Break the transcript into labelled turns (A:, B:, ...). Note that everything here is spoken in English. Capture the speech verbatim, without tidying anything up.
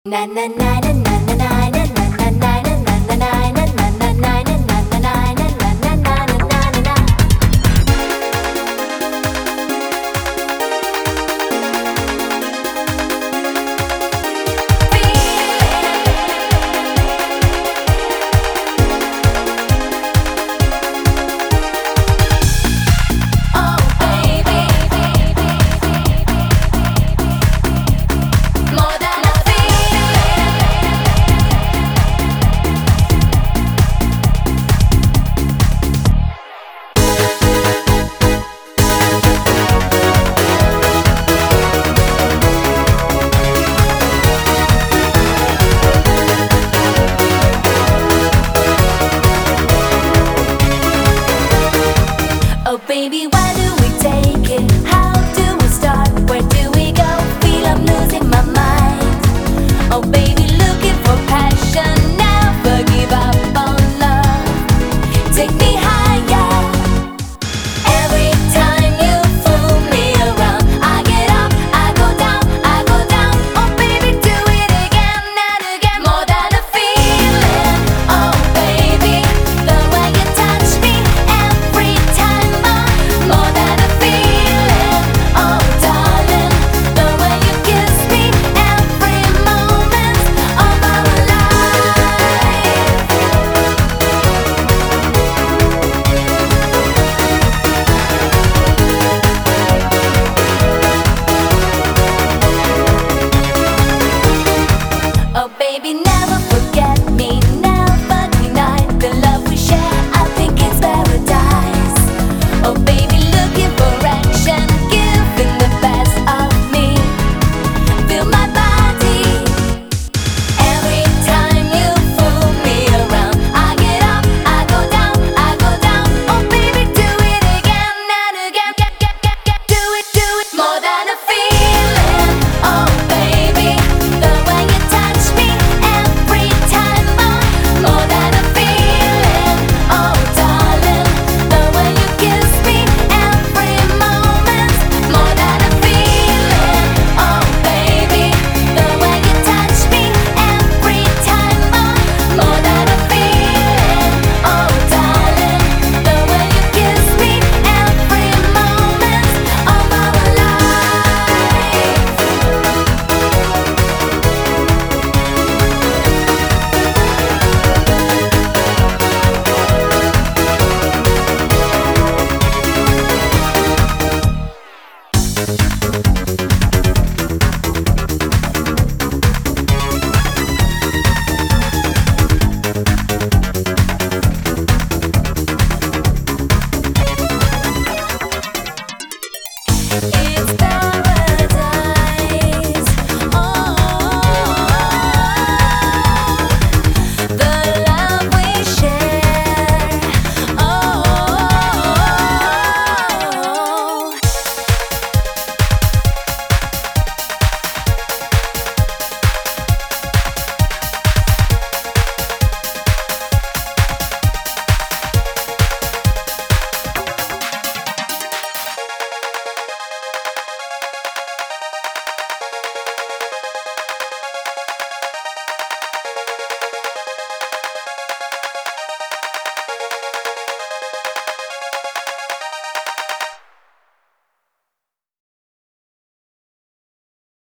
A: Na na na na na na na na na na na na na na. Oh baby, why do we take it? How do we start? Where do we go? Feel I'm losing my mind. Oh baby, looking for passion. Never give up on love. Take me higher. Every time you fool me around, I get up, I go down, I go down. Oh baby, do it again and again. More than a feeling. Oh baby, the way you touch me every time. More than a feeling, oh darling, the way you kiss me every moment of our life. Oh baby, now